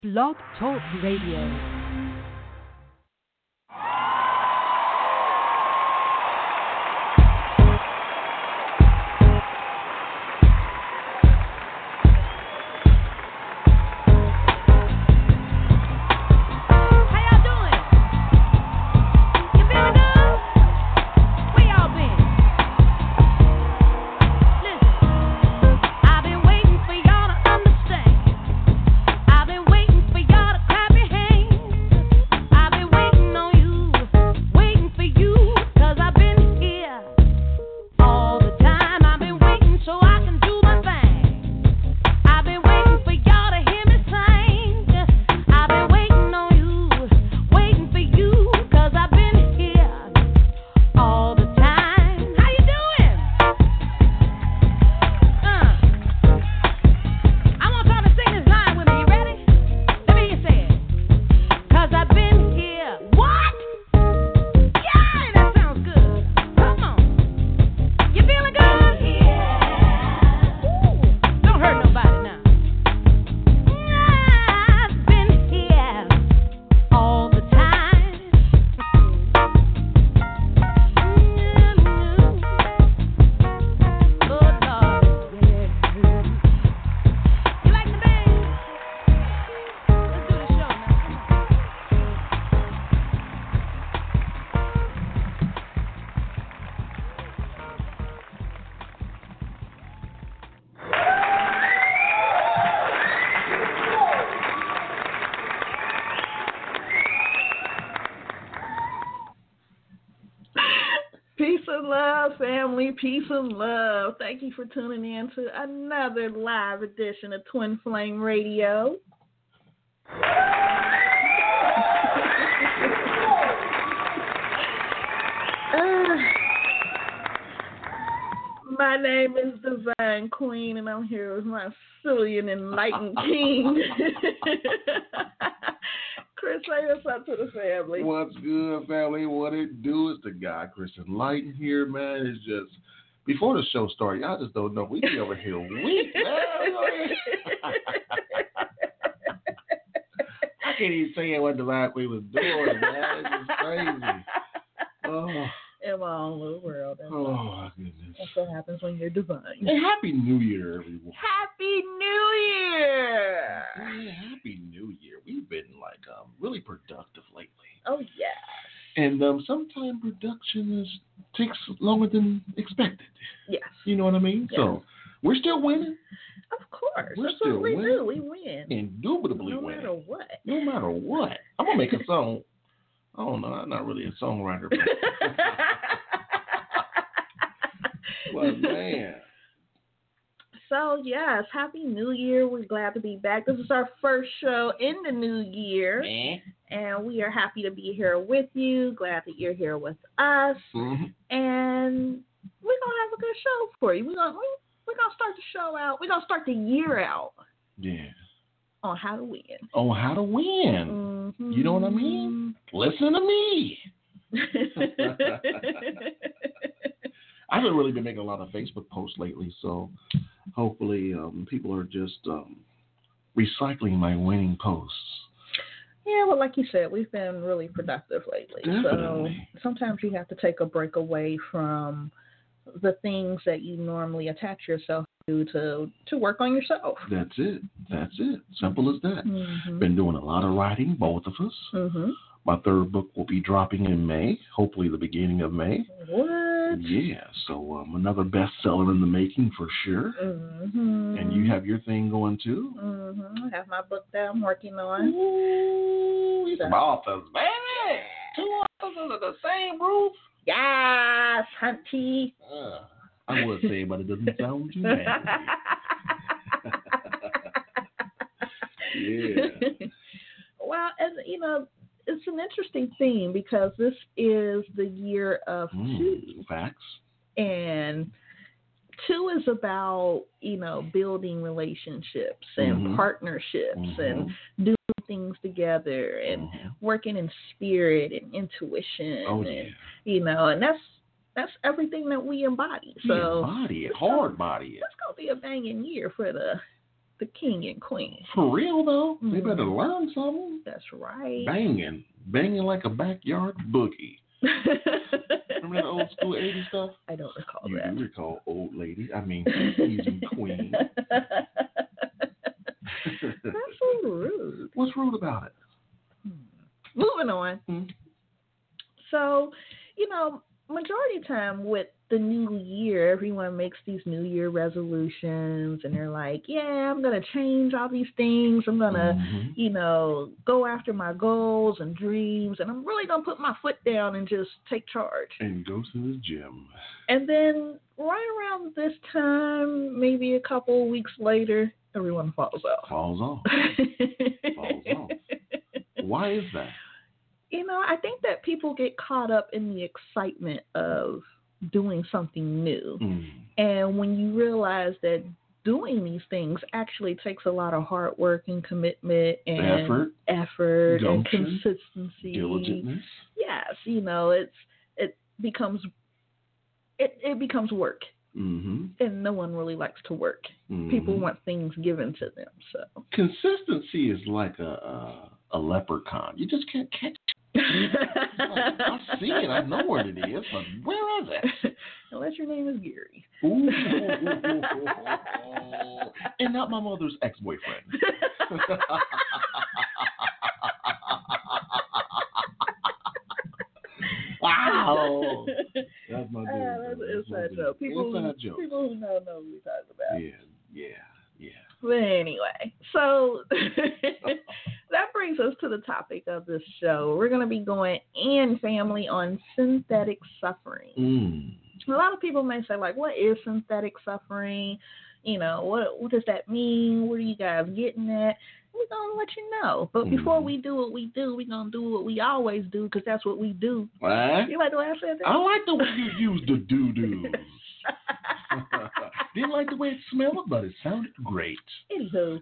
Blog Talk Radio. Peace and love. Thank you for tuning in to another live edition of Twin Flame Radio. My name is Divine Queen, and I'm here with my Cillian Enlightened King. Chris, say what's up to the family. What's good, family? What it do is the guy, Chris Enlightened here, man. It's just, before the show started, y'all just don't know. We be over here weak, man. I can't even say what Divine Queen was doing, man. It's just crazy. Oh. In my own little world. Oh, my goodness. That's what happens when you're divine. And Happy New Year, everyone. Happy New Year! Yeah, Happy New Year. We've been, really productive lately. Oh, yeah. And sometimes production takes longer than expected. Yes. You know what I mean? Yes. So, we're still winning. Of course. We're That's still what we winning. do. We win. Indubitably no winning. No matter what. No matter what. I'm going to make a song. I don't know. I'm not really a songwriter. But man. So, yes, Happy New Year. We're glad to be back. This is our first show in the new year. And we are happy to be here with you. Glad that you're here with us. Mm-hmm. And we're going to have a good show for you. We're going to start the show out. We're going to start the year out. Yeah. On how to win. On how to win. Mm-hmm. You know what I mean? Listen to me. I haven't really been making a lot of Facebook posts lately, so hopefully people are just recycling my winning posts. Yeah, well, like you said, we've been really productive lately. Definitely. So sometimes you have to take a break away from the things that you normally attach yourself to work on yourself. That's it. Simple as that. Mm-hmm. Been doing a lot of writing, both of us. Mm-hmm. My third book will be dropping in May, hopefully the beginning of May. What? Yeah, so another bestseller in the making for sure. Mm-hmm. And you have your thing going too? Mm-hmm. I have my book that I'm working on. Ooh, some authors, baby. 2 authors under the same roof. Yes, hunty. I would say, but it doesn't sound too bad. Yeah. Well, and it's an interesting theme because this is the year of 2. Facts. And 2 is about, building relationships and partnerships and doing things together and working in spirit and intuition. Oh, yeah. And that's everything that we embody. So embody it, hard body it. It's going to be a banging year for the the king and queen. For real, though? They better learn something. That's right. Banging like a backyard boogie. Remember that old school 80s stuff? I don't recall you that. You do recall old lady. I mean, kings and queens. That's so rude. What's rude about it? Moving on. So, majority of time with the new year, everyone makes these New Year resolutions, and they're like, yeah, I'm going to change all these things. I'm going to, go after my goals and dreams, and I'm really going to put my foot down and just take charge. And go to the gym. And then right around this time, maybe a couple weeks later, everyone falls off. Falls off. Why is that? I think that people get caught up in the excitement of doing something new. And when you realize that doing these things actually takes a lot of hard work and commitment and effort and consistency. Diligentness. Yes, it becomes work. And no one really likes to work. People want things given to them. So consistency is like a leprechaun. You just can't catch it. I see it. I know what it is, but where is it? Unless your name is Gary. Ooh. And not my mother's ex-boyfriend. Wow. That's my dude. That's an inside joke. People who know who we're talking about. Yeah. But anyway, so that brings us to the topic of this show. We're going to be going in family on synthetic suffering. A lot of people may say, like, what is synthetic suffering? What does that mean? What are you guys getting at? We're going to let you know. But before we do what we do, we're going to do what we always do, because that's what we do. What? You like the way I said that? I like the way you used the doo-doo. Didn't like the way it smelled, but it sounded great. Anywho.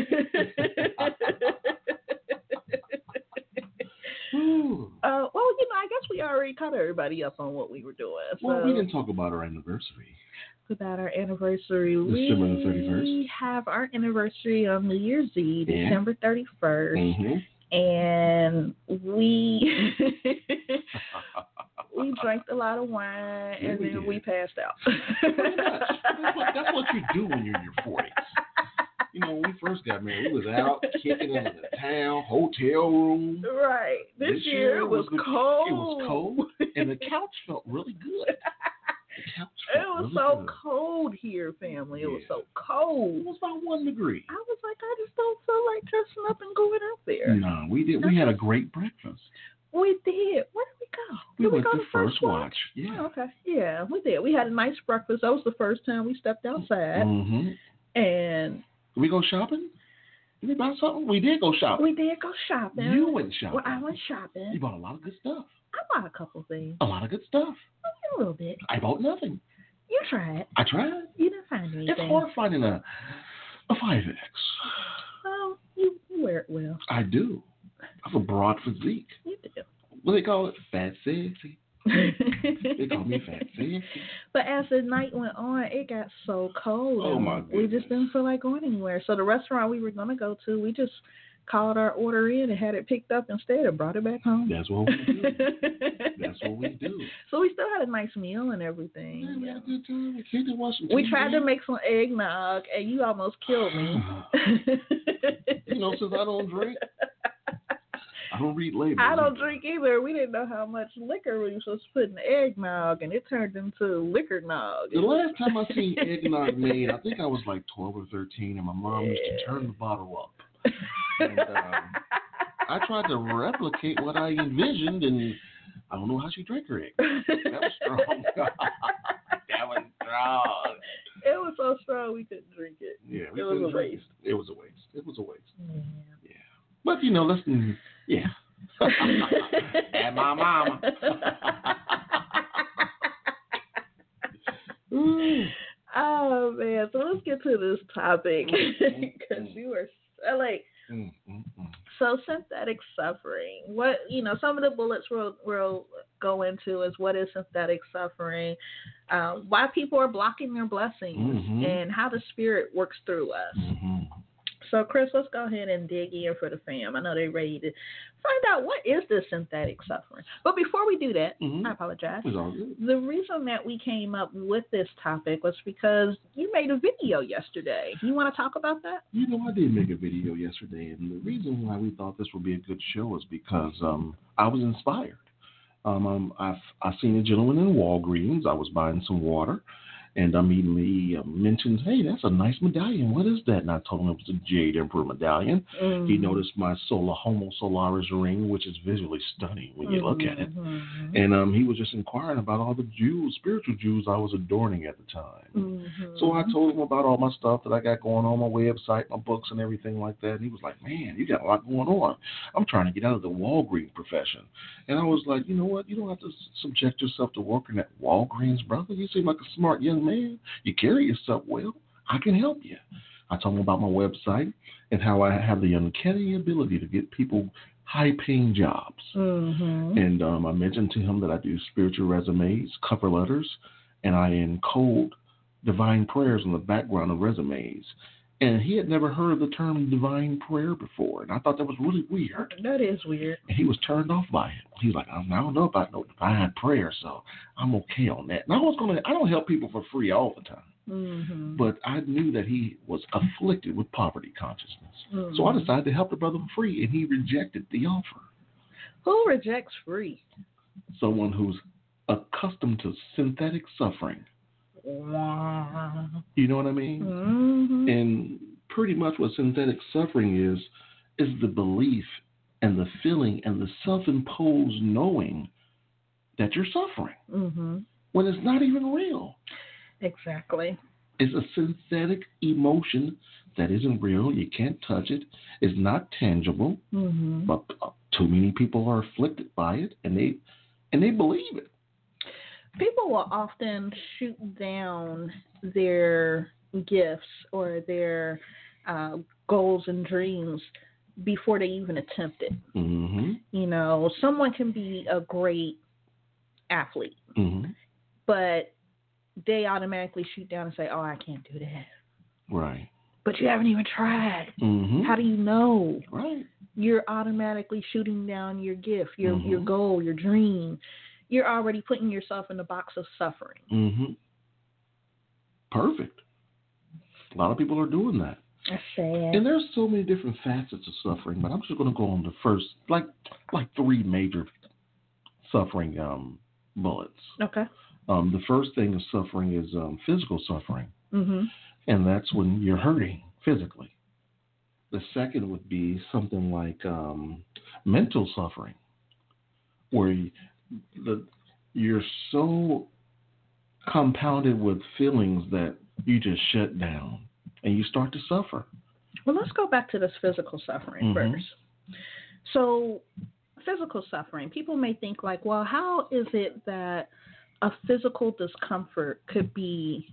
I guess we already caught everybody up on what we were doing. Well, we didn't talk about our anniversary. About our anniversary. December the 31st. We have our anniversary on New Year's Eve, December 31st. And we drank a lot of wine, and then we passed out. Pretty much. That's what you do when you're in your 40s. When we first got married, we was out kicking into the town, hotel room. Right. This year it was cold. It was cold, and the couch felt really good. It was so cold here, family. It was so cold. It was about 1 degree. I was like, I just don't feel like dressing up and going out there. No, we did. We had a great breakfast. We did. Where did we go? We went to First Watch. Yeah. Oh, okay. Yeah, we did. We had a nice breakfast. That was the first time we stepped outside. And did we go shopping? Did we buy something? We did go shopping. We did go shopping. You went shopping. Well, I went shopping. You bought a lot of good stuff. I bought a couple things. A lot of good stuff. A little bit. I bought nothing. You tried. I tried. You didn't find anything. It's hard finding a 5X. Oh, you wear it well. I do. I have a broad physique. You do. What do they call it? Fat sexy. They call me fat sexy. But as the night went on, it got so cold. Oh, my goodness. We just didn't feel like going anywhere. So the restaurant we were going to go to, we just called our order in and had it picked up instead and brought it back home. That's what we do. That's what we do. So we still had a nice meal and everything. Yeah, we had a good time. We tried to make some eggnog, and you almost killed me. Since I don't drink, I don't read labels. I don't drink either. We didn't know how much liquor we were supposed to put in the eggnog, and it turned into liquor nog. The last time I seen eggnog made, I think I was like 12 or 13, and my mom used to turn the bottle up. And I tried to replicate what I envisioned, and I don't know how she drank her egg. That was strong. That was strong. It was so strong we couldn't drink it. Yeah, it was a waste. It was a waste. It was a waste. Yeah. But listen. Yeah. And my mama. Oh man, so let's get to this topic because you were like. So synthetic suffering. What some of the bullets we'll go into is what is synthetic suffering, why people are blocking their blessings, and how the spirit works through us. So, Chris, let's go ahead and dig in for the fam. I know they're ready to find out what is this synthetic suffering. But before we do that, I apologize. It's all good. The reason that we came up with this topic was because you made a video yesterday. You want to talk about that? You know, I did make a video yesterday, and the reason why we thought this would be a good show is because I was inspired. I seen a gentleman in Walgreens. I was buying some water. And he mentioned, hey, that's a nice medallion. What is that? And I told him it was a Jade Emperor medallion. Mm-hmm. He noticed my Homo Solaris ring, which is visually stunning when you look at it. Mm-hmm. And he was just inquiring about all the spiritual jewels I was adorning at the time. Mm-hmm. So I told him about all my stuff that I got going on, my website, my books, and everything like that. And he was like, man, you got a lot going on. I'm trying to get out of the Walgreens profession. And I was like, you know what? You don't have to subject yourself to working at Walgreens, brother. You seem like a smart young man. You carry yourself well. I can help you. I told him about my website and how I have the uncanny ability to get people high-paying jobs. Mm-hmm. And I mentioned to him that I do spiritual resumes, cover letters, and I encode divine prayers in the background of resumes. And he had never heard of the term divine prayer before. And I thought that was really weird. That is weird. And he was turned off by it. He's like, I don't know about no divine prayer, so I'm okay on that. And I don't help people for free all the time. Mm-hmm. But I knew that he was afflicted with poverty consciousness. Mm-hmm. So I decided to help the brother for free, and he rejected the offer. Who rejects free? Someone who's accustomed to synthetic suffering. You know what I mean? Mm-hmm. And pretty much what synthetic suffering is the belief and the feeling and the self-imposed knowing that you're suffering when it's not even real. Exactly. It's a synthetic emotion that isn't real. You can't touch it. It's not tangible. Mm-hmm. But too many people are afflicted by it, and they believe it. People will often shoot down their gifts or their goals and dreams before they even attempt it. Mm-hmm. You know, someone can be a great athlete, but they automatically shoot down and say, oh, I can't do that. Right. But you haven't even tried. Mm-hmm. How do you know? Right. You're automatically shooting down your gift, your goal, your dream. You're already putting yourself in the box of suffering. Mm-hmm. Perfect. A lot of people are doing that. That's sad. And there's so many different facets of suffering, but I'm just going to go on the first, like three major suffering bullets. Okay. The first thing of suffering is physical suffering, and that's when you're hurting physically. The second would be something like mental suffering, where you're so compounded with feelings that you just shut down and you start to suffer. Well, let's go back to this physical suffering first. So physical suffering, people may think like, well, how is it that a physical discomfort could be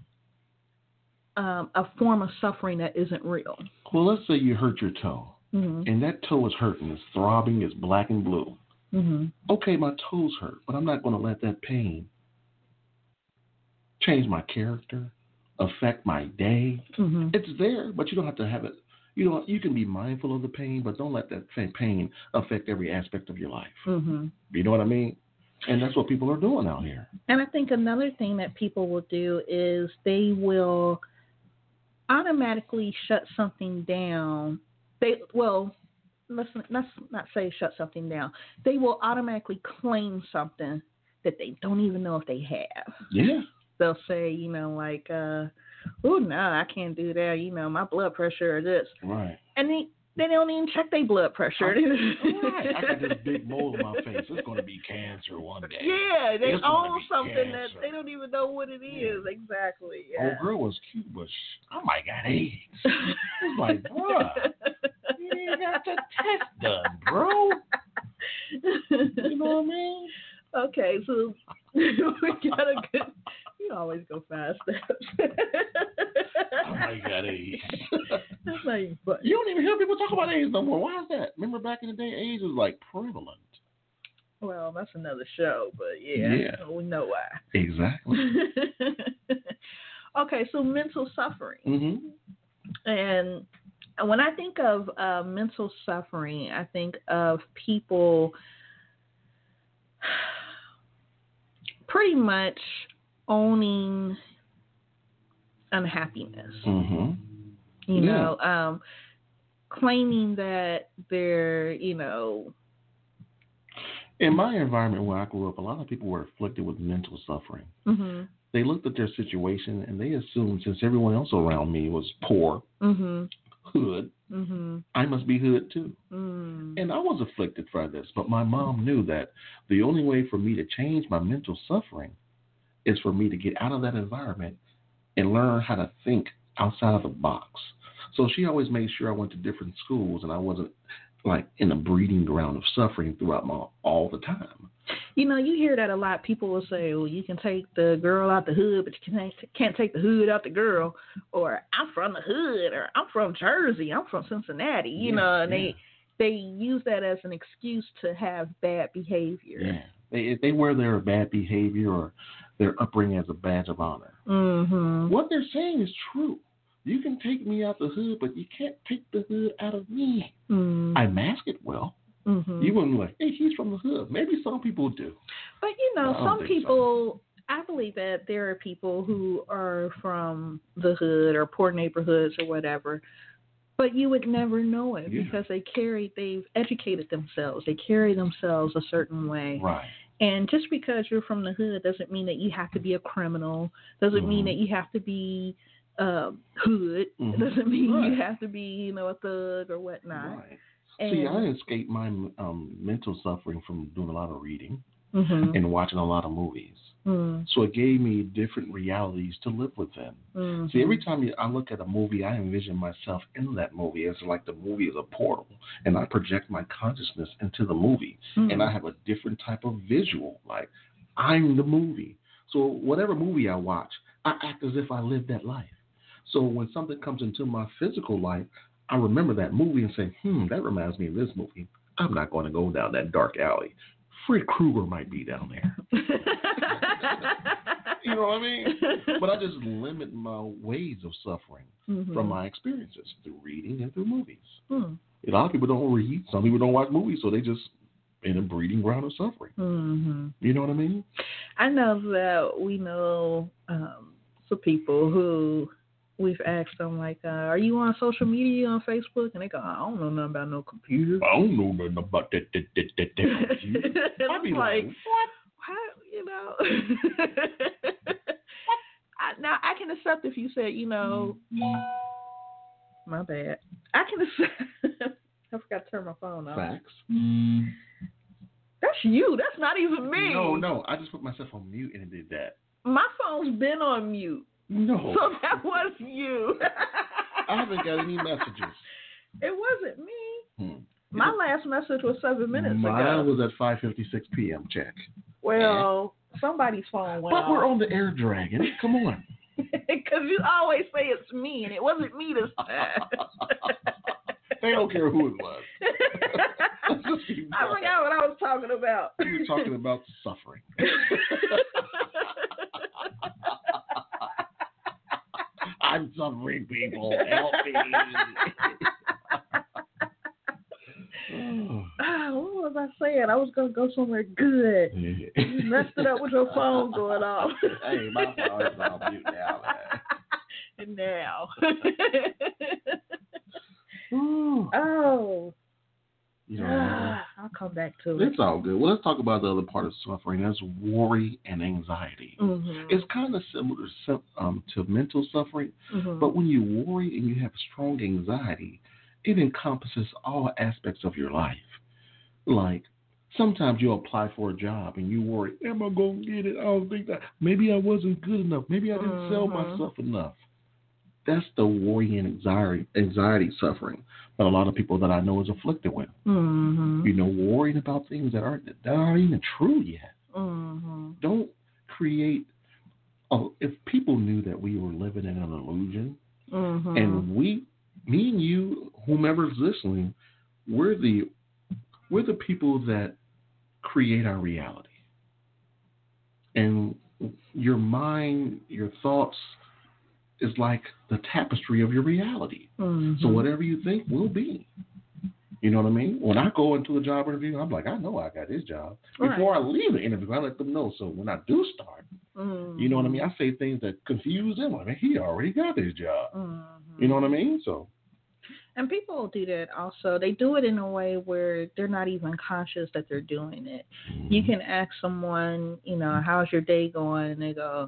a form of suffering that isn't real? Well, let's say you hurt your toe, and that toe is hurting, it's throbbing, it's black and blue. Okay, my toes hurt, but I'm not going to let that pain change my character, affect my day. It's there, but you don't have to have it. You can be mindful of the pain, but don't let that pain affect every aspect of your life. You know what I mean? And that's what people are doing out here. And I think another thing that people will do is they will automatically shut something down. Let's not say shut something down. They will automatically claim something that they don't even know if they have. Yeah. They'll say, like, oh, no, I can't do that. My blood pressure or this. Right. And they don't even check their blood pressure. Right. I got this big mole in my face. It's going to be cancer one day. Yeah, they own something that they don't even know what it is. Exactly. Yeah. Old girl was cute, but I might got AIDS. It's like, bruh, you ain't got the test done, bro. You know what I mean? Okay, so we got a good. You always go fast steps. I might got AIDS. That's not even funny. You don't even hear people talk about AIDS no more. Why is that? Remember back in the day, AIDS was like prevalent. Well, that's another show, but yeah. We know why. Exactly. Okay, so mental suffering. And when I think of mental suffering, I think of people pretty much owning unhappiness. Mm-hmm. You know, claiming that they're, you know. In my environment where I grew up, a lot of people were afflicted with mental suffering. Mm-hmm. They looked at their situation and they assumed since everyone else around me was poor, mm-hmm. hood, mm-hmm. I must be hood too. Mm. And I was afflicted by this, but my mom knew that the only way for me to change my mental suffering is for me to get out of that environment and learn how to think outside of the box. So she always made sure I went to different schools and I wasn't like in a breeding ground of suffering throughout all the time. You know, you hear that a lot. People will say, well, you can take the girl out the hood, but you can't take the hood out the girl. Or I'm from the hood, or I'm from Jersey, I'm from Cincinnati, you know, and they use that as an excuse to have bad behavior. Yeah. They wear their bad behavior or their upbringing as a badge of honor. Mm-hmm. What they're saying is true. You can take me out the hood, but you can't take the hood out of me. Mm-hmm. I mask it well. Mm-hmm. You wouldn't be like, hey, he's from the hood. Maybe some people do. But, you know, some people, I believe that there are people who are from the hood or poor neighborhoods or whatever, but you would never know it because they've educated themselves. They carry themselves a certain way. Right. And just because you're from the hood doesn't mean that you have to be a criminal, doesn't mean that you have to be hood. It doesn't mean you have to be, you know, a thug or whatnot. Right. See, I escaped my mental suffering from doing a lot of reading and watching a lot of movies. Mm. So it gave me different realities to live within. Mm-hmm. See, every time I look at a movie, I envision myself in that movie. It's like the movie is a portal, and I project my consciousness into the movie, and I have a different type of visual. Like, I'm the movie. So whatever movie I watch, I act as if I lived that life. So when something comes into my physical life, I remember that movie and say, that reminds me of this movie. I'm not going to go down that dark alley. Fred Krueger might be down there. You know what I mean? But I just limit my ways of suffering from my experiences through reading and through movies. A lot of people don't read. Some people don't watch movies, so they just in a breeding ground of suffering. You know what I mean? I know that we know some people who we've asked them, like, are you on social media on Facebook? And they go, I don't know nothing about no computer. I don't know nothing about that computer. I'd be like, what? How, you know? Now, I can accept if you said, you know, my bad. I can accept. I forgot to turn my phone off. Facts. That's you. That's not even me. No. I just put myself on mute and it did that. My phone's been on mute. No. So that was you. I haven't got any messages. It wasn't me. My last message was 7 minutes ago. Mine was at 5:56 p.m. Check. Well, somebody's phone went off. But we're on the Air Dragon. Come on. Because you always say it's me, and it wasn't me this time. They don't care who it was. I forgot what I was talking about. You were talking about suffering. I'm suffering, people. Help me. What was I saying? I was going to go somewhere good. You messed it up with your phone going off. Hey, my phone is on mute now, man. And now. You know, I'll come back to it. It's all good. Well, let's talk about the other part of suffering. That's worry and anxiety. It's kind of similar to mental suffering, but when you worry and you have strong anxiety, it encompasses all aspects of your life. Like, sometimes you apply for a job and you worry, am I going to get it? I don't think that. Maybe I wasn't good enough. Maybe I didn't sell myself enough. That's the worry and anxiety suffering that a lot of people that I know is afflicted with. You know, worrying about things that aren't even true yet. Don't create. If people knew that we were living in an illusion, and me and you, whomever's listening, we're the people that create our reality. And your mind, your thoughts, is like the tapestry of your reality. Mm-hmm. So whatever you think will be. You know what I mean? When I go into a job interview, I'm like, I know I got this job. Before I leave the interview, I let them know. So when I do start, you know what I mean? I say things that confuse them. Like, he already got his job. You know what I mean? So. And people do that also. They do it in a way where they're not even conscious that they're doing it. You can ask someone, you know, how's your day going? And they go,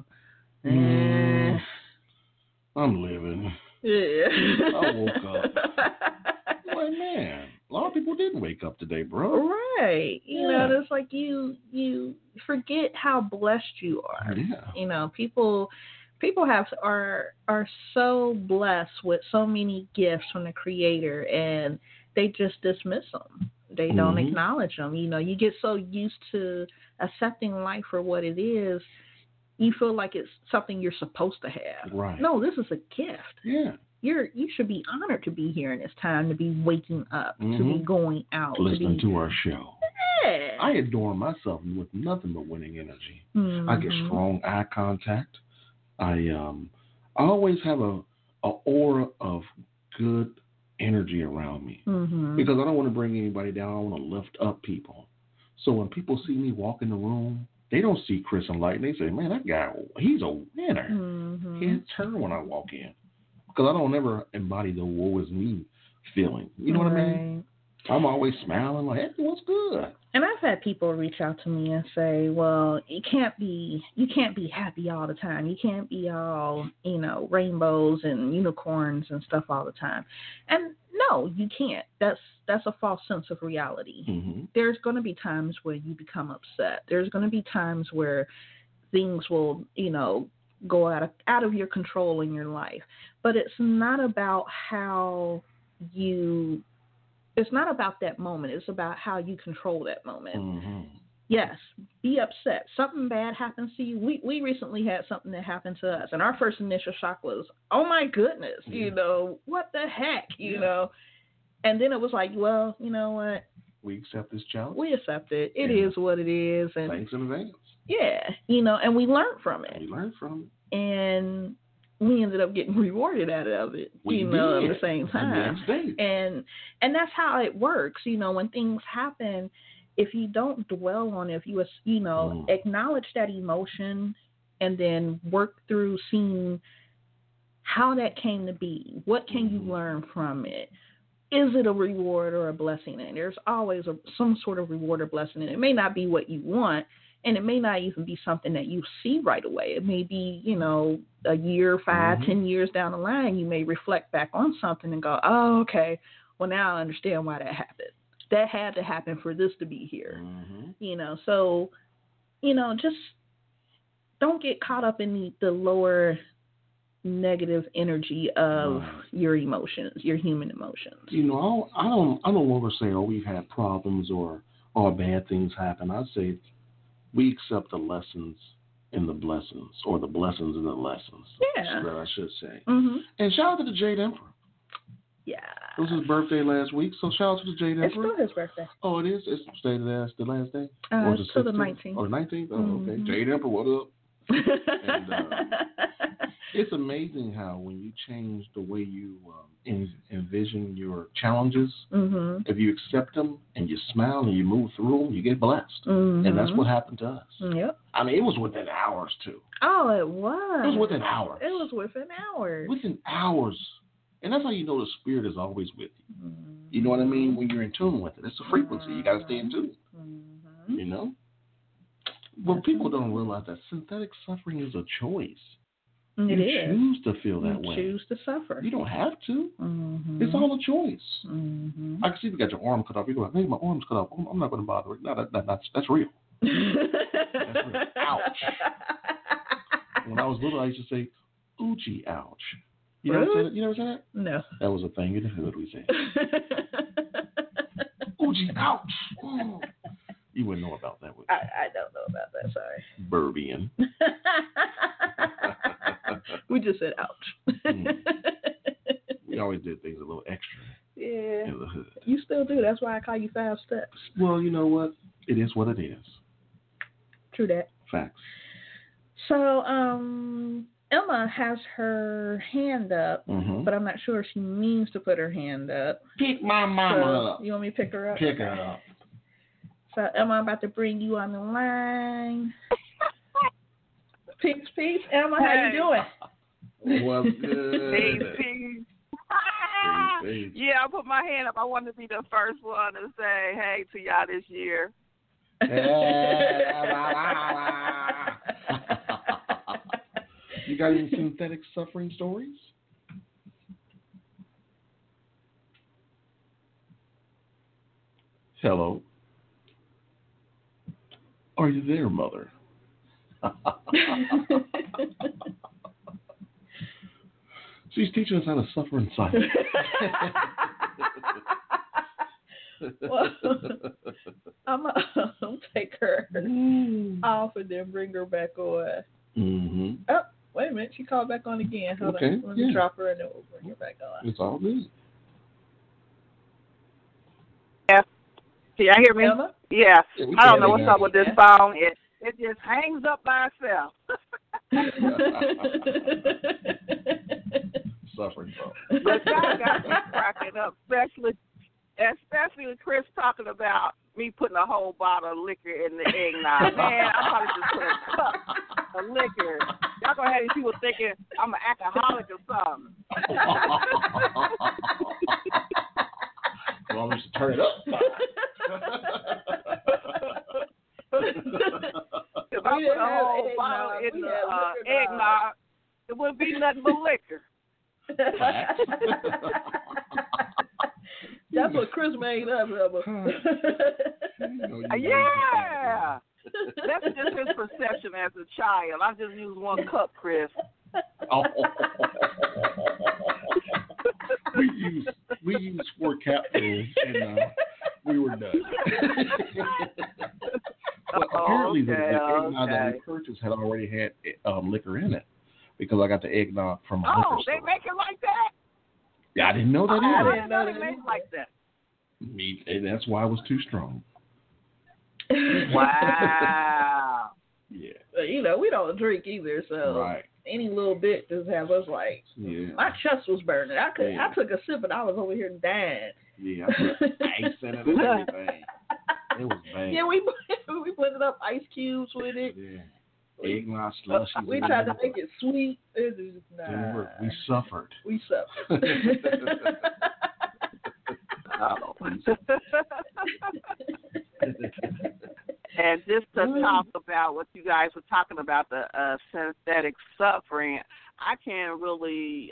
I'm living. Yeah. I woke up. I'm like, man, a lot of people didn't wake up today, bro. Right. You know, it's like you forget how blessed you are. Yeah. You know, people are so blessed with so many gifts from the Creator, and they just dismiss them. They don't acknowledge them. You know, you get so used to accepting life for what it is, you feel like it's something you're supposed to have. Right. No, this is a gift. Yeah. You should be honored to be here in this time, to be waking up, to be going out, listening to our show. Yeah. I adore myself with nothing but winning energy. I get strong eye contact. I always have a aura of good energy around me because I don't want to bring anybody down. I want to lift up people. So when people see me walk in the room, they don't see Chris and Light. They say, man, that guy, he's a winner. Can't turn when I walk in because I don't ever embody the woe is me feeling. You know what I mean? I'm always smiling like, hey, what's good? And I've had people reach out to me and say, well, you can't be happy all the time. You can't be all, you know, rainbows and unicorns and stuff all the time. And no, you can't. That's a false sense of reality. There's going to be times where you become upset. There's going to be times where things will, you know, go out of your control in your life. But it's not about it's not about that moment. It's about how you control that moment. Yes, be upset. Something bad happens to you. We recently had something that happened to us, and our first initial shock was, oh my goodness, you know, what the heck, you know? And then it was like, well, you know what? We accept this challenge. We accept it. It is what it is. And thanks in advance. Yeah, you know, and we learned from it. And we ended up getting rewarded out of it, at the same time. And that's how it works. You know, when things happen, if you don't dwell on it, if you, you know, acknowledge that emotion and then work through seeing how that came to be, what can you learn from it? Is it a reward or a blessing? And there's always some sort of reward or blessing. And it may not be what you want. And it may not even be something that you see right away. It may be, you know, a year, 5, 10 years down the line, you may reflect back on something and go, oh, okay, well, now I understand why that happened. That had to happen for this to be here. You know, so, you know, just don't get caught up in the lower negative energy of your emotions, your human emotions. You know, I don't no longer say, oh, we've had problems or bad things happen. I say, we accept the lessons in the blessings, or the blessings in the lessons. Yeah. That I should say. And shout out to the Jade Emperor. Yeah. It was his birthday last week, so shout out to the Jade Emperor. It's still his birthday. Oh, it is? It's the last day? It's till the 19th. Oh, the 19th? Oh, okay. Jade Emperor, what up? And, it's amazing how when you change the way you envision your challenges, if you accept them and you smile and you move through them, you get blessed. And that's what happened to us. Yep. I mean, it was within hours, too. Oh, it was. It was within hours. It was within hours. Within hours. And that's how you know the spirit is always with you. You know what I mean? When you're in tune with it. It's a frequency. You got to stay in tune. You know? Well, people don't realize that synthetic suffering is a choice. You choose to feel that way. You choose to suffer. You don't have to. It's all a choice. I can see if you got your arm cut off. You go, hey, my arm's cut off. I'm not going to bother it. No, that's real. That's real. Ouch. When I was little, I used to say, oochie, ouch. You never said it? You never said that? No. That was a thing in the hood we said. Oochie, ouch. Ooh. You wouldn't know about that, would you? I don't know about that, sorry. Burbian. We just said ouch. We always did things a little extra. Yeah. In the hood. You still do. That's why I call you 5 Steps. Well, you know what? It is what it is. True that. Facts. So, Emma has her hand up, but I'm not sure if she means to put her hand up. Pick my mama up. You want me to pick her up? Pick her up. So, Emma, I'm about to bring you on the line. Peace. Emma, how you doing? What's good? Peace. Yeah, I put my hand up. I wanted to be the first one to say hey to y'all this year. You got any synthetic suffering stories? Hello? Are you there, mother? She's teaching us how to suffer in silence. Well, I'm going to take her off and then bring her back on. Mm-hmm. Oh, wait a minute. She called back on again. Hold on. Let me drop her and then we'll bring her back on. It's all good. Yeah. Can y'all hear me? Emma? Yeah. I don't know what's up with this phone. It just hangs up by itself. Suffering phone. But y'all got me cracking up, especially with Chris talking about me putting a whole bottle of liquor in the eggnog. Man, I probably just put a cup of liquor. Y'all gonna have these people thinking I'm an alcoholic or something. Well, we should turn it up. If I put a whole bottle in the eggnog, it wouldn't be nothing but liquor. That's what Chris made up, Yeah. That's just his perception as a child. I just used one cup, Chris. Oh. we used 4 capsules and we were done. But apparently the eggnog that we purchased had already had liquor in it because I got the eggnog from a liquor store. Oh, they make it like that? Yeah, I didn't know that either. I didn't know they made it like that. And that's why it was too strong. Wow. Yeah. You know, we don't drink either, so any little bit just have us like, my chest was burning. I took a sip and I was over here dying. Yeah, I put ice in it and everything. It was bad. Yeah, we blended up ice cubes with it. Yeah. Eggnog slushies. We tried to make it sweet. It just, We suffered. We suffered. And just to talk about what you guys were talking about, the synthetic suffering, I can't really,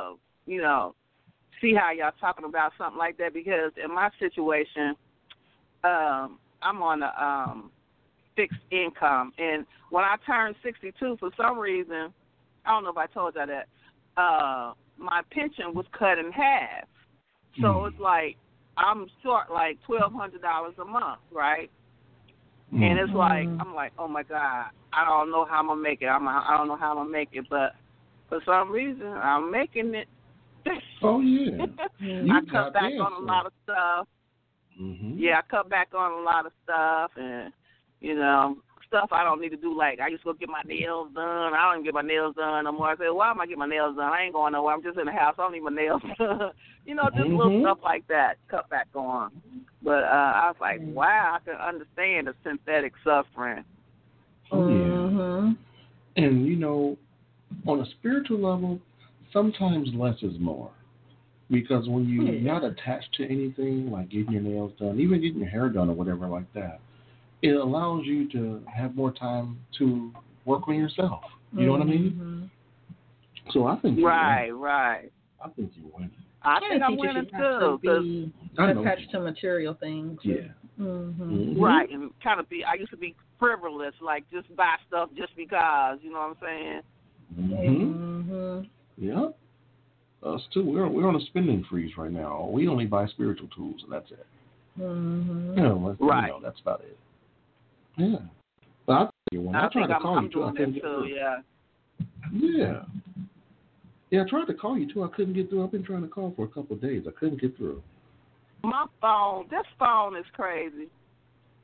see how y'all talking about something like that because in my situation, I'm on a fixed income. And when I turned 62, for some reason, I don't know if I told y'all that, my pension was cut in half. So it's like I'm short like $1,200 a month, right? And it's like, I'm like, oh, my God, I don't know how I'm going to make it. I don't know how I'm going to make it. But for some reason, I'm making it. Oh, yeah. I cut back on a lot of stuff. Mm-hmm. Yeah, I cut back on a lot of stuff and, stuff I don't need to do. Like, I used to go get my nails done. I don't even get my nails done no more. I said, why am I getting my nails done? I ain't going nowhere. I'm just in the house. I don't need my nails done. Just little stuff like that, cut back on. But I was like, wow, I can understand the synthetic suffering. Oh, yeah. And, on a spiritual level, sometimes less is more. Because when you're not attached to anything, like getting your nails done, even getting your hair done or whatever like that, it allows you to have more time to work on yourself. You know what I mean? So I think right. I think you're winning. I think I'm winning too. Be attached to material things. Yeah. Right, and kind of I used to be frivolous, like just buy stuff just because. You know what I'm saying? Yeah. Us too. We're on a spending freeze right now. We only buy spiritual tools, and that's it. Right. That's about it. Yeah. But I tried to call you too. I couldn't get through. Yeah. Yeah, I tried to call you too. I couldn't get through. I've been trying to call for a couple of days. I couldn't get through. My phone, this phone is crazy.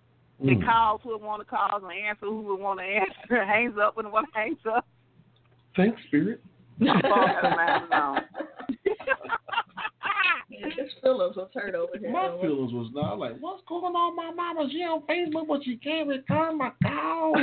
It calls who would want to call and answer who would want to answer. Hangs up when it hangs up. Thanks, Spirit. My phone has man on. His feelings was hurt over here. My feelings was not like, what's going on, my mama? She on Facebook, but she can't return my call.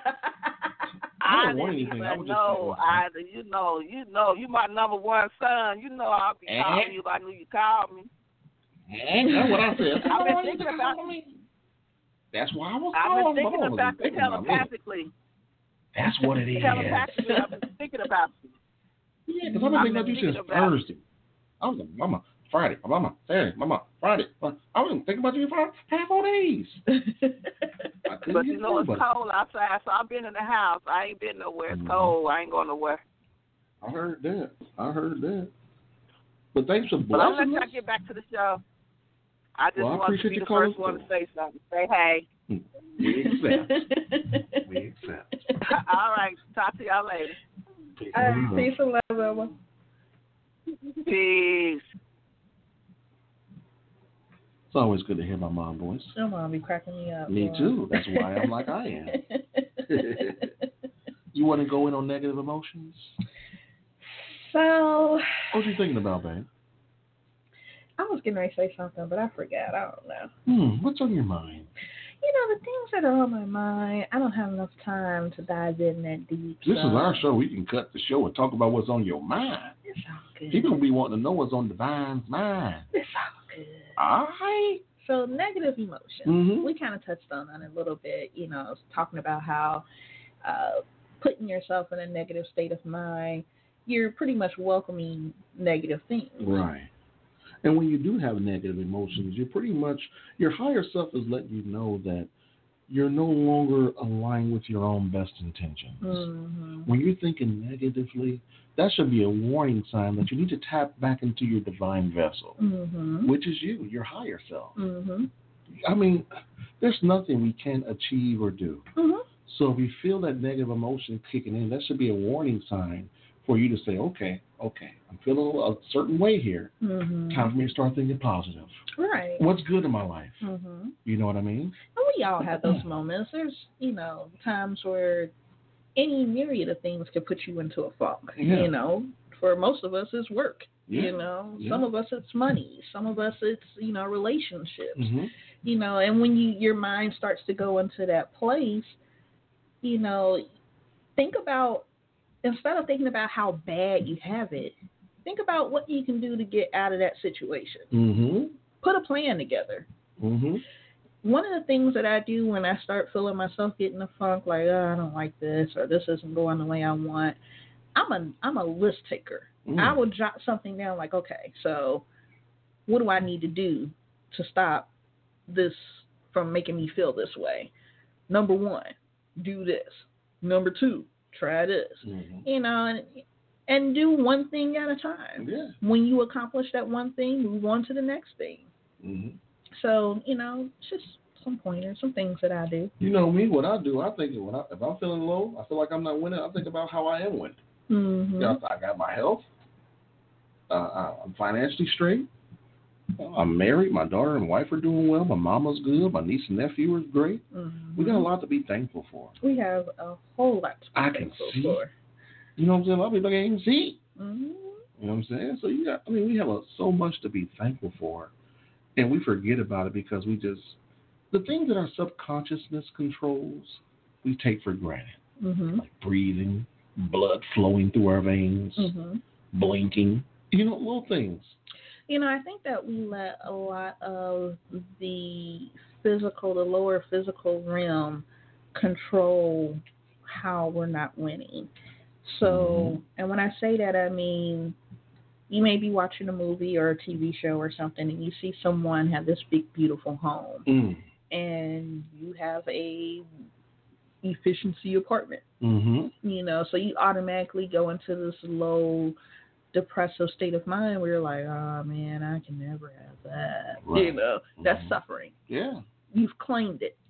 I don't want anything. I would just know either. You know, you my number one son. You know I'll be calling you if I knew you called me. That's what I said. I've been thinking about me. That's why I was calling. I've been thinking about it telepathically. That's what it is. Telepathically, I've been thinking about you. Yeah, because I've been thinking about you since Thursday. I was like, Mama, Friday, Mama, Saturday, Mama, Friday. I was thinking about you for 4 days. But you know, it's cold outside, so I've been in the house. I ain't been nowhere. It's cold. I ain't going nowhere. I heard that. But thanks for blessing But I'll let y'all get back to the show. I just want to be the first one to say something. Say hey. We accept. All right. Talk to y'all later. Peace and love, Emma. Peace. It's always good to hear my mom's voice. Your mom be cracking me up. Me too. That's why I'm like I am. You want to go in on negative emotions? So. What you thinking about, babe? I was getting ready to say something, but I forgot. I don't know. What's on your mind? You know, the things that are on my mind, I don't have enough time to dive in that deep. This is our show. We can cut the show and talk about what's on your mind. It's all good. People will be wanting to know what's on Divine's mind. It's all good. All right. So negative emotions. We kind of touched on that a little bit, you know, talking about how putting yourself in a negative state of mind, you're pretty much welcoming negative things. Right. And when you do have negative emotions, you're pretty much, your higher self is letting you know that you're no longer aligned with your own best intentions. When you're thinking negatively, that should be a warning sign that you need to tap back into your divine vessel, which is you, your higher self. I mean, there's nothing we can't achieve or do. So if you feel that negative emotion kicking in, that should be a warning sign for you to say, okay, I'm feeling a certain way here. Time for me to start thinking positive. Right. What's good in my life? You know what I mean? And we all have those moments. There's, you know, times where any myriad of things could put you into a funk. You know, for most of us, it's work. You know, some of us it's money. Some of us it's, you know, relationships. You know, and when your mind starts to go into that place, you know, think about, instead of thinking about how bad you have it, think about what you can do to get out of that situation. Put a plan together. One of the things that I do when I start feeling myself getting a funk, like, oh, I don't like this, or this isn't going the way I want, I'm a list taker. I will jot something down like, okay, so what do I need to do to stop this from making me feel this way? Number 1, do this. Number 2, try this. You know, and do one thing at a time. When you accomplish that one thing, move on to the next thing. So, you know, it's just some pointers, some things that I do. You know me, what I do, I think if I'm feeling low, I feel like I'm not winning, I think about how I am winning. You know, I got my health. I'm financially straight. I'm married. My daughter and wife are doing well. My mama's good. My niece and nephew is great. We got a lot to be thankful for. We have a whole lot to be thankful for. You know what I'm saying? A lot of people can't even see. You know what I'm saying? So we have so much to be thankful for, and we forget about it because the things that our subconsciousness controls, we take for granted, like breathing, blood flowing through our veins, blinking. You know, little things. You know, I think that we let a lot of the lower physical realm control how we're not winning. So, and when I say that, I mean, you may be watching a movie or a TV show or something, and you see someone have this big, beautiful home, and you have a efficiency apartment. You know, so you automatically go into this low, depressive state of mind where you're like, oh man, I can never have that. You know, that's suffering. You've claimed it.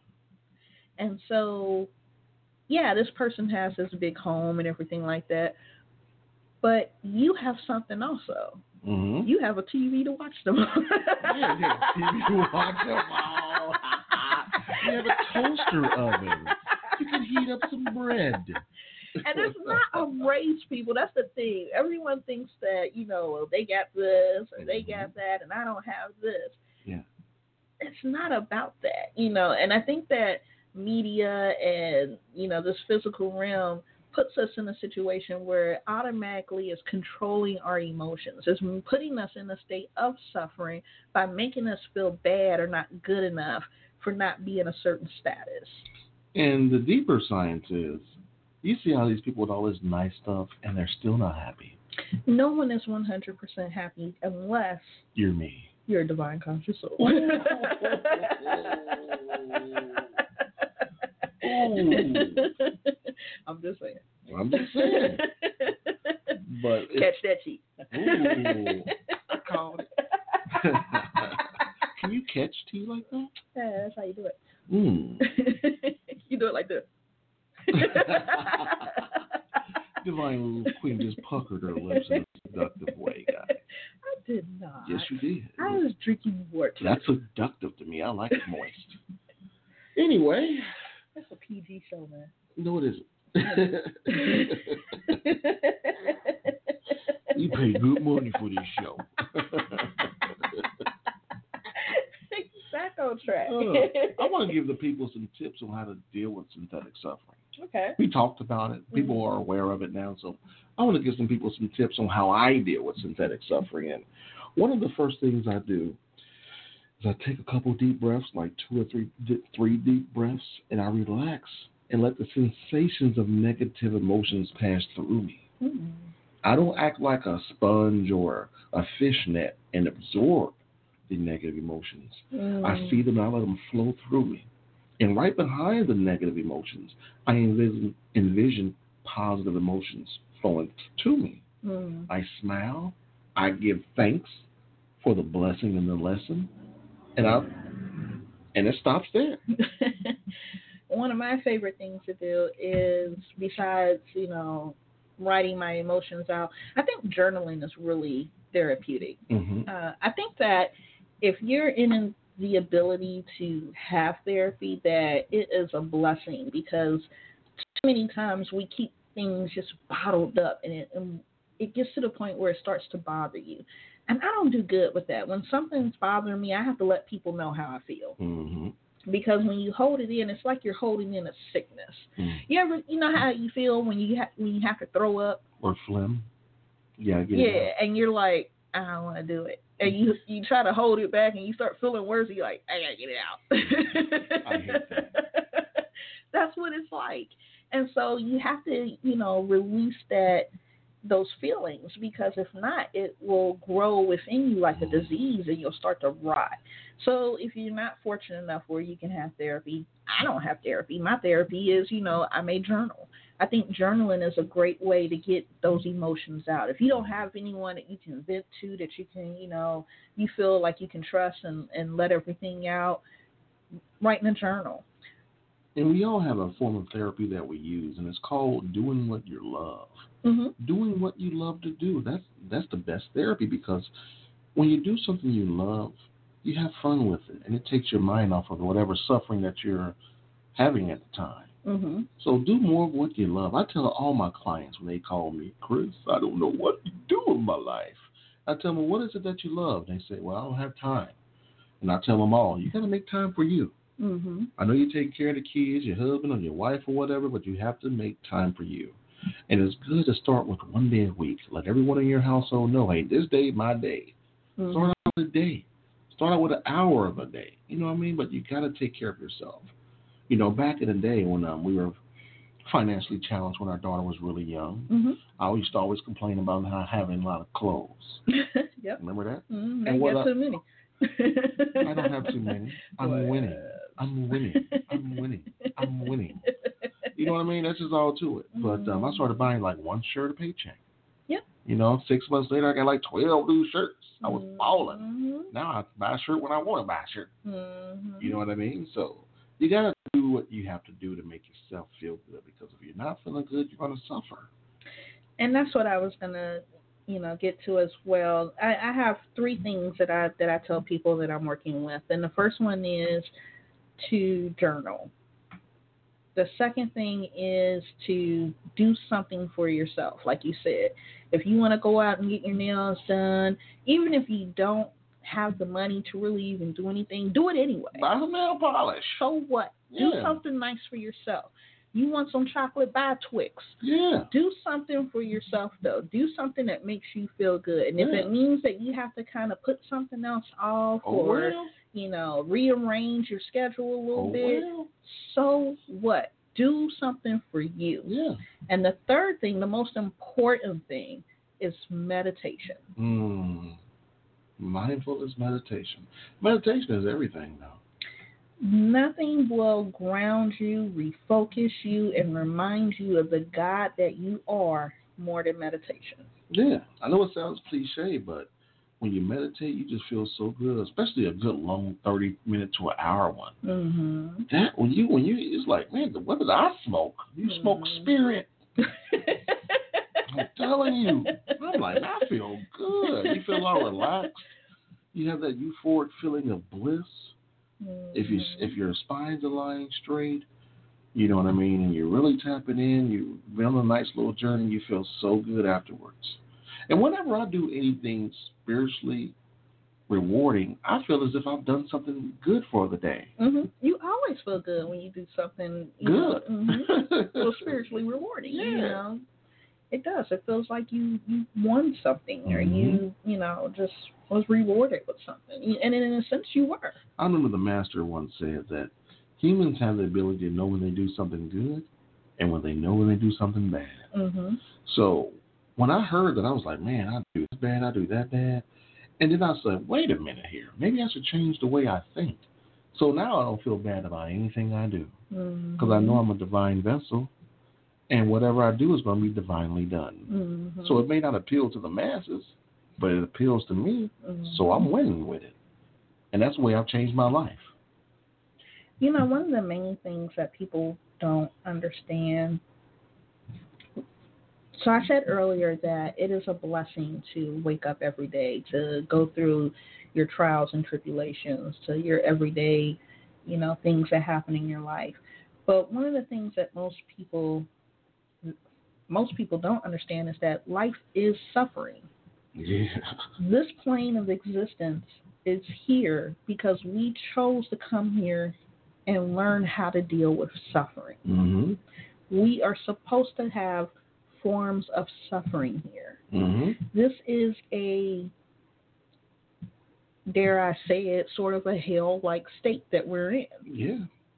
And so, this person has this big home and everything like that, but you have something also. You have a TV to watch them on. TV to watch them on. You have a toaster oven. You can heat up some bread. And it's not a race, people. That's the thing. Everyone thinks that, well, they got this or they got that and I don't have this. Yeah. It's not about that, And I think that media and, this physical realm puts us in a situation where it automatically is controlling our emotions. It's putting us in a state of suffering by making us feel bad or not good enough for not being a certain status. And the deeper science is, you see all these people with all this nice stuff, and they're still not happy. No one is 100% happy unless you're me. You're a divine conscious soul. I'm just saying. But catch that cheat. Ooh, I called it. Can you catch tea like that? Yeah, that's how you do it. You do it like this. Divine Queen just puckered her lips in a seductive way, guys. I did not. Yes, you did. I was drinking water. That's seductive to me. I like it moist. Anyway. That's a PG show, man. No, it isn't. You pay good money for this show. Back on track. I want to give the people some tips on how to deal with synthetic suffering. Okay. We talked about it. People are aware of it now. So I want to give some people some tips on how I deal with synthetic suffering. And one of the first things I do is I take a couple deep breaths, like 2 or 3 deep breaths, and I relax and let the sensations of negative emotions pass through me. Mm-hmm. I don't act like a sponge or a fishnet and absorb the negative emotions. I see them and I let them flow through me. And right behind the negative emotions, I envision positive emotions flowing to me. I smile. I give thanks for the blessing and the lesson. And it stops there. One of my favorite things to do is, besides, writing my emotions out, I think journaling is really therapeutic. Mm-hmm. I think that if you're in the ability to have therapy, that it is a blessing, because too many times we keep things just bottled up, and it gets to the point where it starts to bother you. And I don't do good with that. When something's bothering me, I have to let people know how I feel. Mm-hmm. Because when you hold it in, it's like you're holding in a sickness. You know how you feel when you have to throw up or phlegm? Yeah, and you're like, I don't want to do it. And you try to hold it back and you start feeling worse. And you're like, I got to get it out. I hate that. That's what it's like. And so you have to, release those feelings, because if not, it will grow within you like a disease and you'll start to rot. So if you're not fortunate enough where you can have therapy, I don't have therapy. My therapy is, I may journal. I think journaling is a great way to get those emotions out. If you don't have anyone that you can vent to, that you can, you feel like you can trust and let everything out, write in a journal. And we all have a form of therapy that we use, and it's called doing what you love. Mm-hmm. Doing what you love to do. That's the best therapy, because when you do something you love, you have fun with it, and it takes your mind off of whatever suffering that you're having at the time. Mm-hmm. So do more of what you love. I tell all my clients when they call me, Chris, I don't know what to do with my life. I tell them, what is it that you love? They say, well, I don't have time. And I tell them all, you got to make time for you. Mm-hmm. I know you take care of the kids, your husband or your wife or whatever, but you have to make time for you. And it's good to start with one day a week. Let everyone in your household know, hey, this day, my day. Mm-hmm. Start out with a day. Start out with an hour of a day. You know what I mean? But you got to take care of yourself. Back in the day when we were financially challenged, when our daughter was really young, mm-hmm. I used to always complain about not having a lot of clothes. Yep. Remember that? Mm-hmm. And got too many. I don't have too many. I'm winning. You know what I mean? That's just all to it. But I started buying like one shirt a paycheck. Yep. 6 months later, I got like 12 new shirts. I was balling. Mm-hmm. Now I buy a shirt when I want to buy a shirt. Mm-hmm. You know what I mean? So you got to do what you have to do to make yourself feel good, because if you're not feeling good, you're going to suffer. And that's what I was going to, get to as well. I have 3 things that I tell people that I'm working with. And the first one is to journal. The second thing is to do something for yourself. Like you said, if you want to go out and get your nails done, even if you don't have the money to really even do anything, do it anyway. Buy some nail polish. So what? Yeah. Do something nice for yourself. You want some chocolate, buy Twix. Yeah. Do something for yourself, though. Do something that makes you feel good. And if it means that you have to kind of put something else off or, rearrange your schedule a little bit, so what? Do something for you. Yeah. And the third thing, the most important thing, is meditation. Mindfulness meditation. Meditation is everything, though. Nothing will ground you, refocus you, and remind you of the God that you are more than meditation. Yeah, I know it sounds cliche, but when you meditate, you just feel so good, especially a good long 30-minute to an hour one. Mm-hmm. That when you, it's like, man, what did I smoke? You smoke spirit. I'm telling you. I'm like, I feel good. You feel all relaxed. You have that euphoric feeling of bliss. If your spine's lying straight, you know what I mean, and you're really tapping in, you're on a nice little journey, you feel so good afterwards. And whenever I do anything spiritually rewarding, I feel as if I've done something good for the day. Mm-hmm. You always feel good when you do something good. Feel spiritually rewarding. Yeah. It does. It feels like you won something, or you just was rewarded with something. And in a sense, you were. I remember the master once said that humans have the ability to know when they do something good and when they know when they do something bad. Mm-hmm. So when I heard that, I was like, man, I do this bad, I do that bad. And then I said, wait a minute here. Maybe I should change the way I think. So now I don't feel bad about anything I do because I know I'm a divine vessel. And whatever I do is going to be divinely done. Mm-hmm. So it may not appeal to the masses, but it appeals to me, so I'm winning with it. And that's the way I've changed my life. One of the main things that people don't understand, so I said earlier that it is a blessing to wake up every day, to go through your trials and tribulations, to your everyday, things that happen in your life. But one of the things that most people don't understand is that life is suffering. Yeah. This plane of existence is here because we chose to come here and learn how to deal with suffering. Mm-hmm. We are supposed to have forms of suffering here. Mm-hmm. This is a, dare I say it, sort of a hell-like state that we're in. Yeah.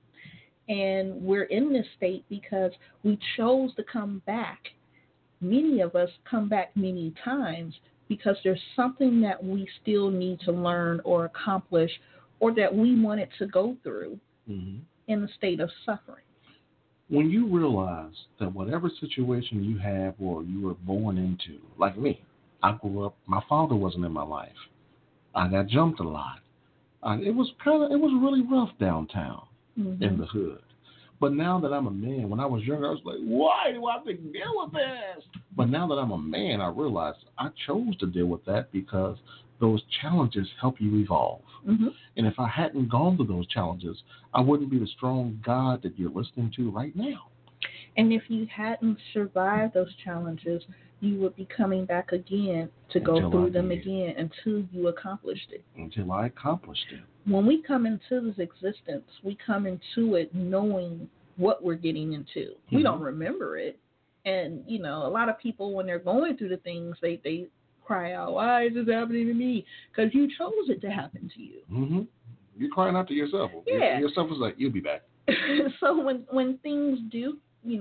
And we're in this state because we chose to come back. Many of us come back many times because there's something that we still need to learn or accomplish or that we wanted to go through in the state of suffering. When you realize that whatever situation you have or you were born into, like me, I grew up, my father wasn't in my life. I got jumped a lot. It was really rough downtown. In the hood. But now that I'm a man, when I was younger, I was like, why do I have to deal with this? But now that I'm a man, I realize I chose to deal with that because those challenges help you evolve. Mm-hmm. And if I hadn't gone through those challenges, I wouldn't be the strong God that you're listening to right now. And if you hadn't survived those challenges, you would be coming back again to go through them again until you accomplished it. Until I accomplished it. When we come into this existence, we come into it knowing what we're getting into. We don't remember it. And, a lot of people, when they're going through the things, they cry out, why is this happening to me? Because you chose it to happen to you. Mm-hmm. You're crying out to yourself. Yeah. Yourself is like, you'll be back. So when things do,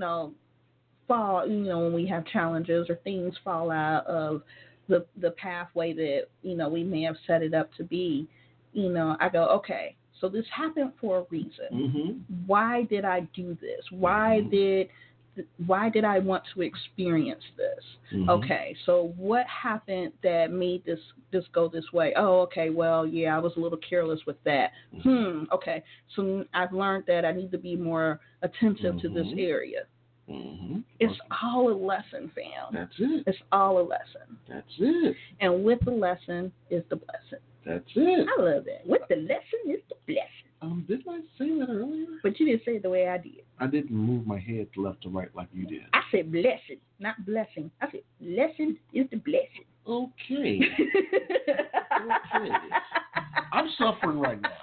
fall, when we have challenges or things fall out of the pathway that, we may have set it up to be, I go, okay, so this happened for a reason. Mm-hmm. Why did I do this? Why did I want to experience this? Mm-hmm. Okay, so what happened that made this go this way? Oh, okay, well, yeah, I was a little careless with that. Okay, so I've learned that I need to be more attentive to this area. Mm-hmm. It's all a lesson, fam. That's it. It's all a lesson. That's it. And with the lesson is the blessing. That's it. I love that. With the lesson is the blessing. Didn't I say that earlier? But you didn't say it the way I did. I didn't move my head left to right like you did. I said blessing, not blessing. I said lesson is the blessing. Okay. Okay. I'm suffering right now.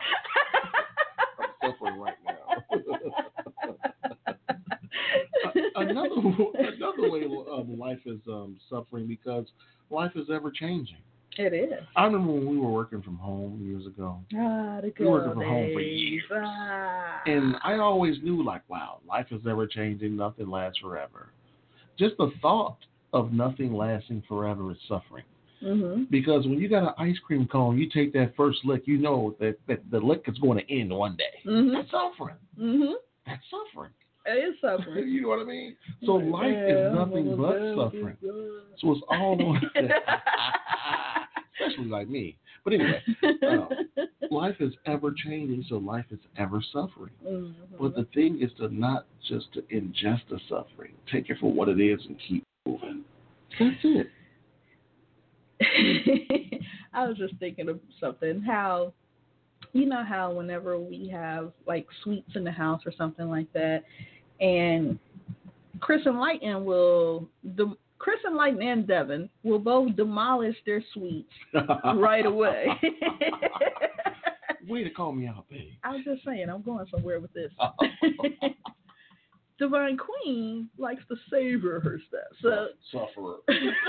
Another way life is suffering because life is ever changing. It is. I remember when we were working from home years ago. The we were working from home for years. And I always knew, like, wow, life is ever changing. Nothing lasts forever. Just the thought of nothing lasting forever is suffering. Mm-hmm. Because when you got an ice cream cone, you take that first lick, you know that the lick is going to end one day. Mm-hmm. That's suffering. Mm-hmm. That's suffering. It is suffering. You know what I mean? So life is nothing but suffering. So it's all especially like me. But anyway, life is ever changing, so life is ever suffering. Mm-hmm. But the thing is to not just to ingest the suffering. Take it for what it is and keep moving. That's it. I was just thinking of something. How, you know how whenever we have like sweets in the house or something like that, and Chris and Lighten and Devin will both demolish their sweets right away. Way to call me out, babe. I was just saying, I'm going somewhere with this. Divine Queen likes to savor her stuff. So sufferer.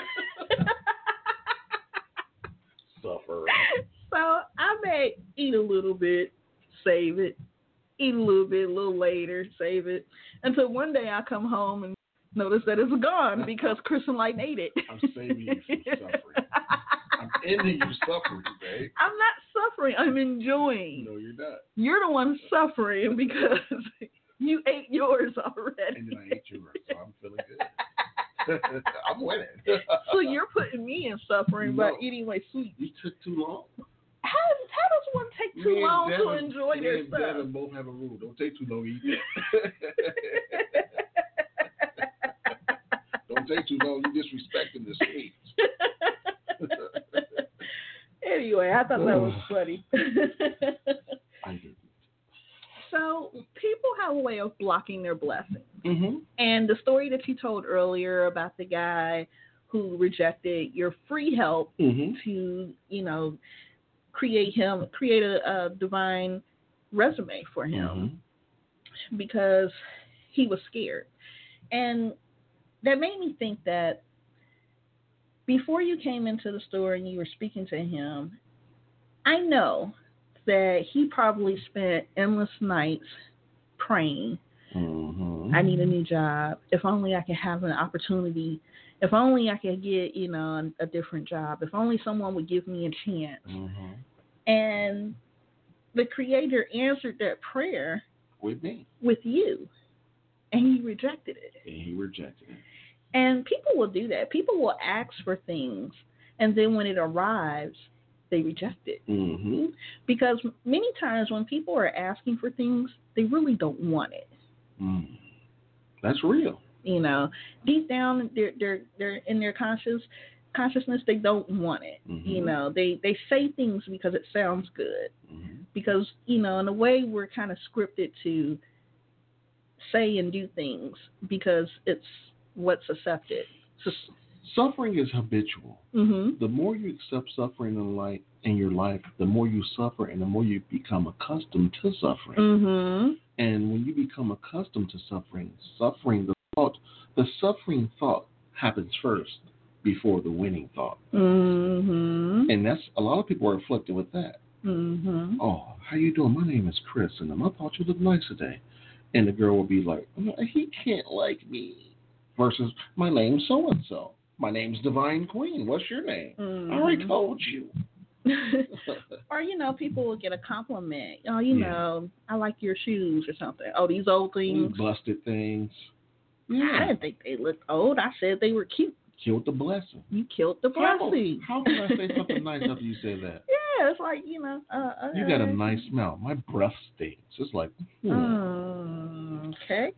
Sufferer. So I may eat a little bit, save it, eat a little bit, a little later, save it, until one day I come home and notice that it's gone because Chris and Light ate it. I'm saving you from suffering. I'm ending you suffering, babe. I'm not suffering. I'm enjoying. No, you're not. You're the one suffering because you ate yours already. And then I ate yours, so I'm feeling good. I'm winning. So you're putting me in suffering by eating my sweets. You took too long. How does one take too long to enjoy their stuff? Devin both have a rule. Don't take too long to eat that. Don't take too long. You're disrespecting the sweets. Anyway, I thought that was funny. I didn't. So people have a way of blocking their blessings. Mm-hmm. And the story that you told earlier about the guy who rejected your free help mm-hmm. to, create a divine resume for him mm-hmm. because he was scared. And that made me think that before you came into the store and you were speaking to him, I know that he probably spent endless nights praying. Mm-hmm. I need a new job. If only I could have an opportunity. If only I could get, a different job. If only someone would give me a chance. Mm-hmm. And the Creator answered that prayer with me, with you, and He rejected it. And people will do that. People will ask for things, and then when it arrives, they reject it. Mm-hmm. Because many times when people are asking for things, they really don't want it. Mm. That's real. Deep down, they're in their consciousness, they don't want it. Mm-hmm. They say things because it sounds good. Mm-hmm. Because, in a way, we're kind of scripted to say and do things because it's what's accepted. Suffering is habitual. Mm-hmm. The more you accept suffering in your life, the more you suffer and the more you become accustomed to suffering. Mm-hmm. And when you become accustomed to suffering, the suffering thought happens first before the winning thought. Mm-hmm. And that's a lot of people are afflicted with that. Mm-hmm. Oh, how you doing? My name is Chris, and I thought you looked nice today. And the girl will be like, he can't like me. Versus, my name's so-and-so. My name's Divine Queen. What's your name? Mm-hmm. I already told you. Or, people will get a compliment. I like your shoes or something. Oh, these old things. Busted things. Yeah. I didn't think they looked old. I said they were cute. Killed the blessing. You killed the blessing. How can I say something nice after you say that? Yeah, it's like, you got a nice smell. My breath stinks. It's like, okay.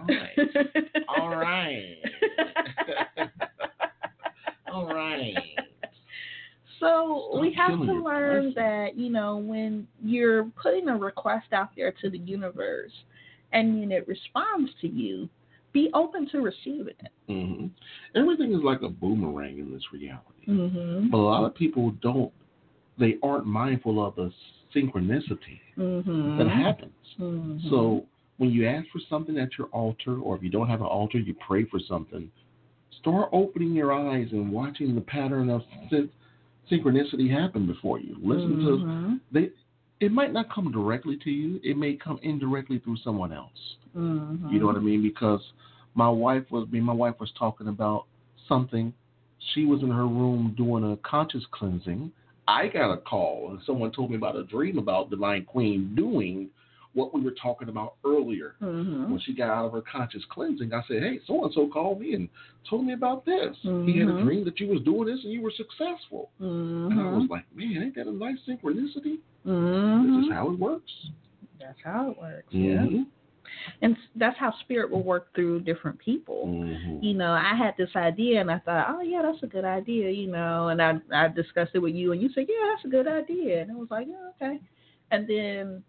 All right. All right. So So we have to learn that, when you're putting a request out there to the universe and when it responds to you, be open to receiving it. Mm-hmm. Everything is like a boomerang in this reality. Mm-hmm. But a lot of people they aren't mindful of the synchronicity that happens. Mm-hmm. So when you ask for something at your altar, or if you don't have an altar, you pray for something, start opening your eyes and watching the pattern of synchronicity happen before you. Listen to it might not come directly to you. It may come indirectly through someone else. Mm-hmm. You know what I mean? Because my wife was talking about something. She was in her room doing a conscious cleansing. I got a call, and someone told me about a dream about Divine Queen doing what we were talking about earlier. Mm-hmm. When she got out of her conscious cleansing, I said, hey, so-and-so called me and told me about this. Mm-hmm. He had a dream that you was doing this and you were successful. Mm-hmm. And I was like, man, ain't that a nice synchronicity? Mm-hmm. This is how it works. That's how it works, yeah. And that's how spirit will work through different people. Mm-hmm. I had this idea and I thought, oh, yeah, that's a good idea, and I discussed it with you and you said, yeah, that's a good idea. And I was like, yeah, okay. And then,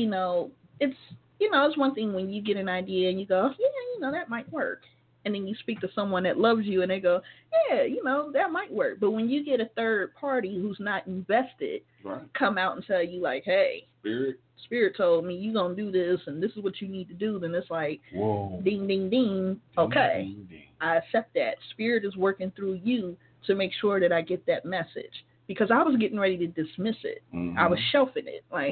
it's one thing when you get an idea and you go, yeah, that might work. And then you speak to someone that loves you and they go, yeah, that might work. But when you get a third party who's not invested, come out and tell you like, hey, Spirit told me you're going to do this and this is what you need to do, then it's like, whoa, ding, ding, ding. Okay, ding, ding, ding. I accept that. Spirit is working through you to make sure that I get that message. Because I was getting ready to dismiss it. Mm-hmm. I was shelving it. Like,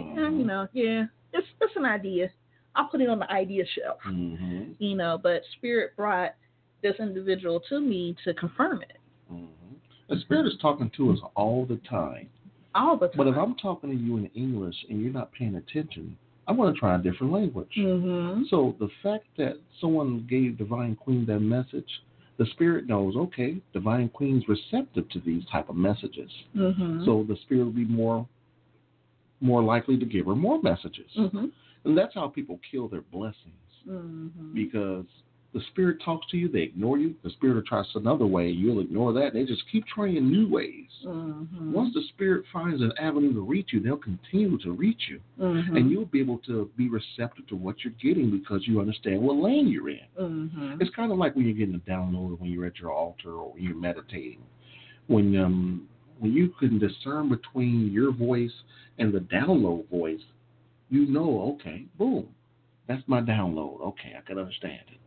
it's an idea. I'll put it on the idea shelf. Mm-hmm. But Spirit brought this individual to me to confirm it. Mm-hmm. The Spirit is talking to us all the time. All the time. But if I'm talking to you in English and you're not paying attention, I'm going to try a different language. Mm-hmm. So the fact that someone gave Divine Queen that message, the Spirit knows, okay, Divine Queen's receptive to these type of messages. Mm-hmm. So the Spirit will be more likely to give her more messages. Mm-hmm. And that's how people kill their blessings. Mm-hmm. Because the Spirit talks to you, they ignore you. The Spirit will try another way, you'll ignore that. They just keep trying new ways. Mm-hmm. Once the Spirit finds an avenue to reach you, they'll continue to reach you. Mm-hmm. And you'll be able to be receptive to what you're getting because you understand what lane you're in. Mm-hmm. It's kind of like when you're getting a download when you're at your altar or when you're meditating. When you can discern between your voice and the download voice, okay, boom, that's my download. Okay, I can understand it.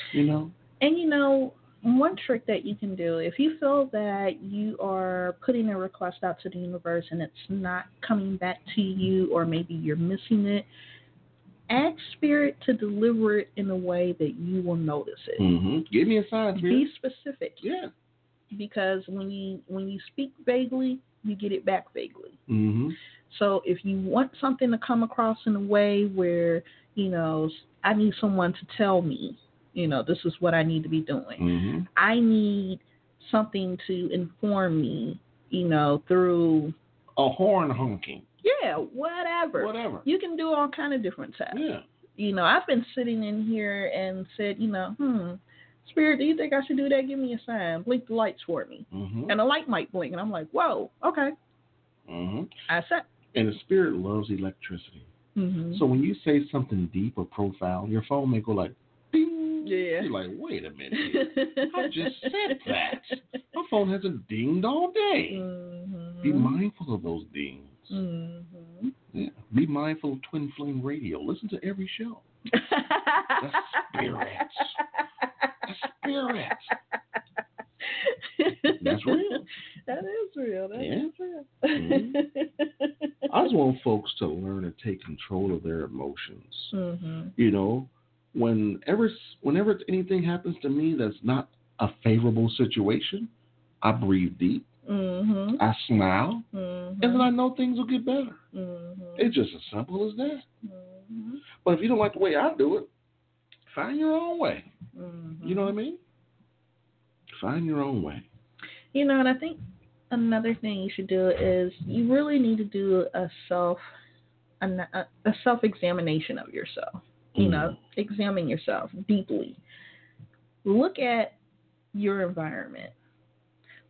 And one trick that you can do, if you feel that you are putting a request out to the universe and it's not coming back to you, or maybe you're missing it, ask Spirit to deliver it in a way that you will notice it. Mm-hmm. Give me a sign, Spirit. Be specific. Yeah. Because when you speak vaguely, you get it back vaguely. Mm-hmm. So if you want something to come across in a way where, I need someone to tell me, this is what I need to be doing. Mm-hmm. I need something to inform me, through a horn honking. Yeah, whatever. You can do all kind of different stuff. Yeah. I've been sitting in here and said, Spirit, do you think I should do that? Give me a sign. Blink the lights for me. Mm-hmm. And the light might blink. And I'm like, whoa, okay. Mm-hmm. I accept. And the Spirit loves electricity. Mm-hmm. So when you say something deep or profound, your phone may go like, ding. Yeah. You're like, wait a minute. I just said that. My phone hasn't dinged all day. Mm-hmm. Be mindful of those dings. Mm-hmm. Yeah. Be mindful of Twin Flame Radio. Listen to every show. The spirits. The spirits. That's real. That is real. That is real. Mm-hmm. I just want folks to learn and take control of their emotions. Mm-hmm. Whenever anything happens to me that's not a favorable situation, I breathe deep. Mm-hmm. I smile, and then I know things will get better. Mm-hmm. It's just as simple as that. Mm-hmm. But if you don't like the way I do it, find your own way. Mm-hmm. You know what I mean? Find your own way. And I think another thing you should do is you really need to do a self-examination of yourself. Examine yourself deeply. Look at your environment.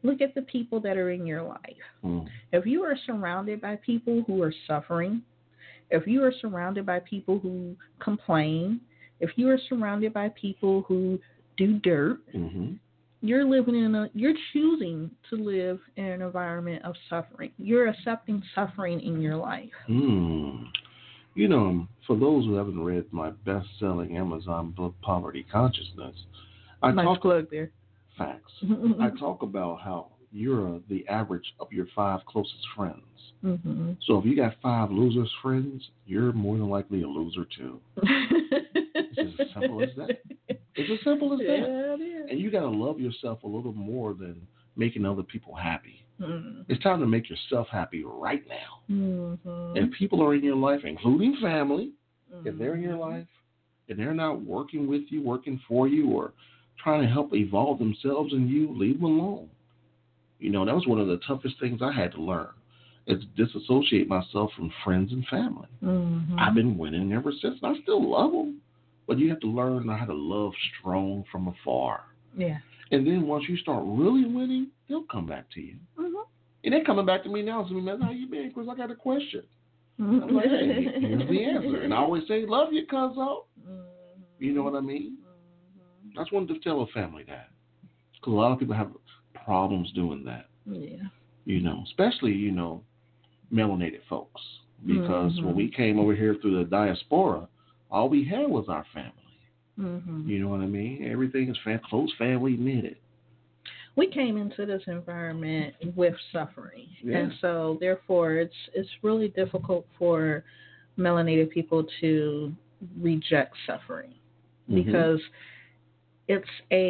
Look at the people that are in your life. If you are surrounded by people who are suffering, if you are surrounded by people who complain, if you are surrounded by people who do dirt, you're choosing to live in an environment of suffering. You're accepting suffering in your life. You know, for those who haven't read my best-selling Amazon book, Poverty Consciousness, plug there. Facts. I talk about how you're the average of your 5 closest friends. So if you got 5 losers friends, you're more than likely a loser too. It's as simple as that. It's as simple as that. Yeah, it is. And you got to love yourself a little more than making other people happy. It's time to make yourself happy right now. And people are in your life, including family, if they're in your life and they're not working with you, working for you, or trying to help evolve themselves and you, leave them alone. You know, that was one of the toughest things I had to learn. It's disassociate myself from friends and family. I've been winning ever since. And I still love them. But you have to learn how to love strong from afar. Yeah. And then once you start really winning, they'll come back to you. And they're coming back to me now. So, man, how you been? Because I got a question. I'm like, hey, here's the answer. And I always say, love you, cuzzo. You know what I mean? I just wanted to tell a family that. Because a lot of people have problems doing that. Yeah. You know, especially, you know, melanated folks. Because when we came over here through the diaspora, all we had was our family. You know what I mean? Everything is close family knitted. We came into this environment with suffering. Yeah. And so, therefore, it's really difficult for melanated people to reject suffering. Because it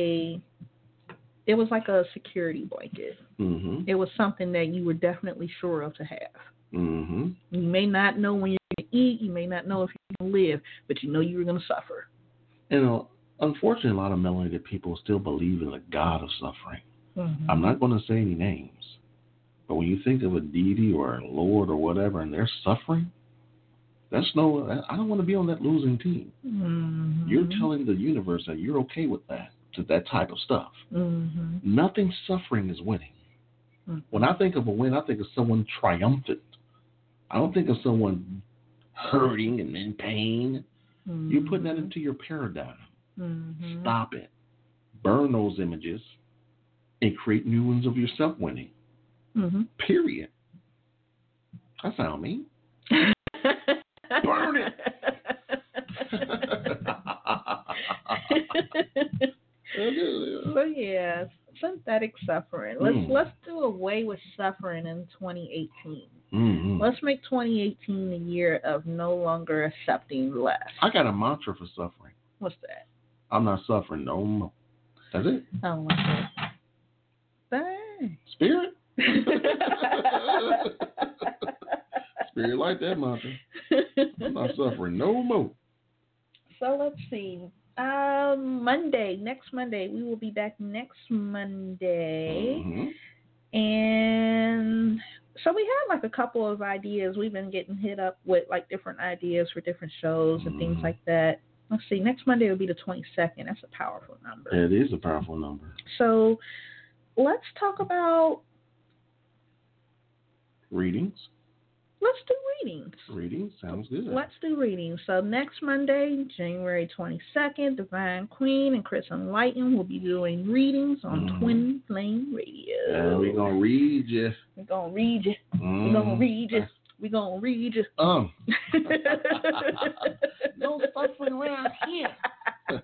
was like a security blanket. It was something that you were definitely sure of to have. You may not know when you're going to eat. You may not know if you're going to live, but you know you were going to suffer. You know, unfortunately, a lot of melanated people still believe in the God of suffering. I'm not going to say any names, but when you think of a deity or a Lord or whatever and they're suffering, I don't want to be on that losing team. You're telling the universe that you're okay with that type of stuff. Nothing suffering is winning. When I think of a win, I think of someone triumphant. I don't think of someone hurting and in pain. You're putting that into your paradigm. Stop it. Burn those images and create new ones of yourself winning. Period. That sound mean. Burn it. So yeah, synthetic suffering. Let's do away with suffering in 2018. Let's make 2018 the year of no longer accepting less. I got a mantra for suffering. What's that? I'm not suffering no more. That's it. I don't like that. Dang. Spirit. Spirit like that mantra. I'm not suffering no more. So let's see. Next Monday, we will be back next Monday. And so we had like a couple of ideas. We've been getting hit up with like different ideas for different shows and things like that. Let's see, next Monday will be the 22nd. That's a powerful number. It is a powerful number. So let's talk about readings. Let's do readings. Readings sounds good. Let's do readings. So next Monday, January 22nd, Divine Queen and Chris Enlighten will be doing readings on Twin Flame Radio. And we're going to read you. We're going to read you. We're going to read you. We're going to read you. No suffering around here.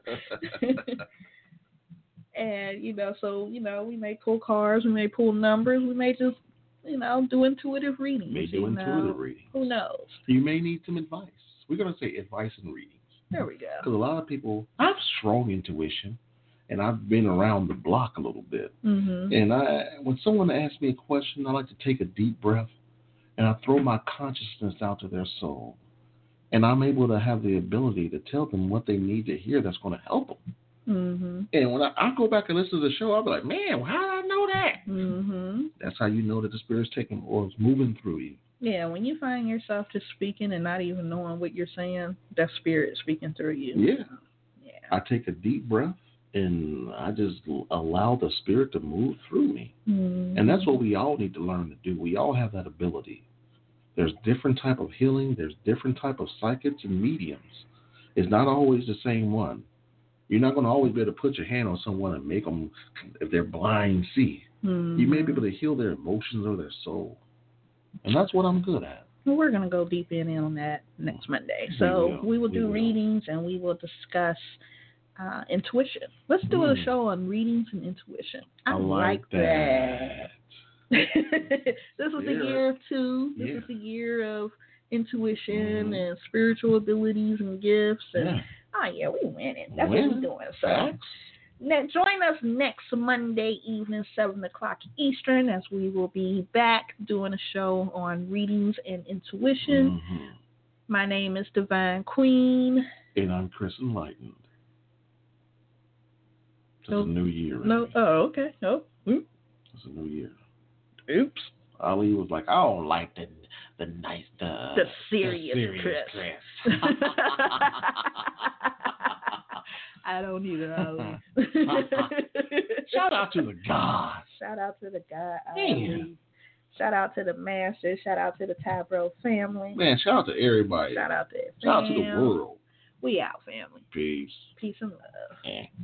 And, we may pull cards, we may pull numbers, we may just do intuitive readings. Who knows? You may need some advice. We're going to say advice and readings. There we go. Because a lot of people, I have strong intuition, and I've been around the block a little bit. And when someone asks me a question, I like to take a deep breath, and I throw my consciousness out to their soul. And I'm able to have the ability to tell them what they need to hear that's going to help them. And when I go back and listen to the show, I'll be like, man, how did I know that? That's how you know that the Spirit's taking or is moving through you. Yeah, when you find yourself just speaking and not even knowing what you're saying, that Spirit is speaking through you. Yeah. I take a deep breath, and I just allow the Spirit to move through me. Mm-hmm. And that's what we all need to learn to do. We all have that ability. There's different type of healing. There's different type of psychics and mediums. It's not always the same one. You're not going to always be able to put your hand on someone and make them, if they're blind, see. Mm-hmm. You may be able to heal their emotions or their soul. And that's what I'm good at. We're going to go deep in on that next Monday. So we will do readings, and we will discuss intuition. Let's do a show on readings and intuition. I like that. This is the year of 2. This is the year of intuition and spiritual abilities and gifts. And we winning. That's what we're doing. So join us next Monday evening, 7 o'clock Eastern, as we will be back doing a show on readings and intuition. Mm-hmm. My name is Divine Queen. And I'm Chris Enlightened. It's a new year. Okay. It's a new year. Oops. Ali was like, I don't like the serious Chris. I don't either, Ali. Shout out to the God. Shout out to the God, Ali. Shout out to the Master. Shout out to the Tabro family. Man, shout out to everybody. Shout out to the world. We out, family. Peace. Peace and love.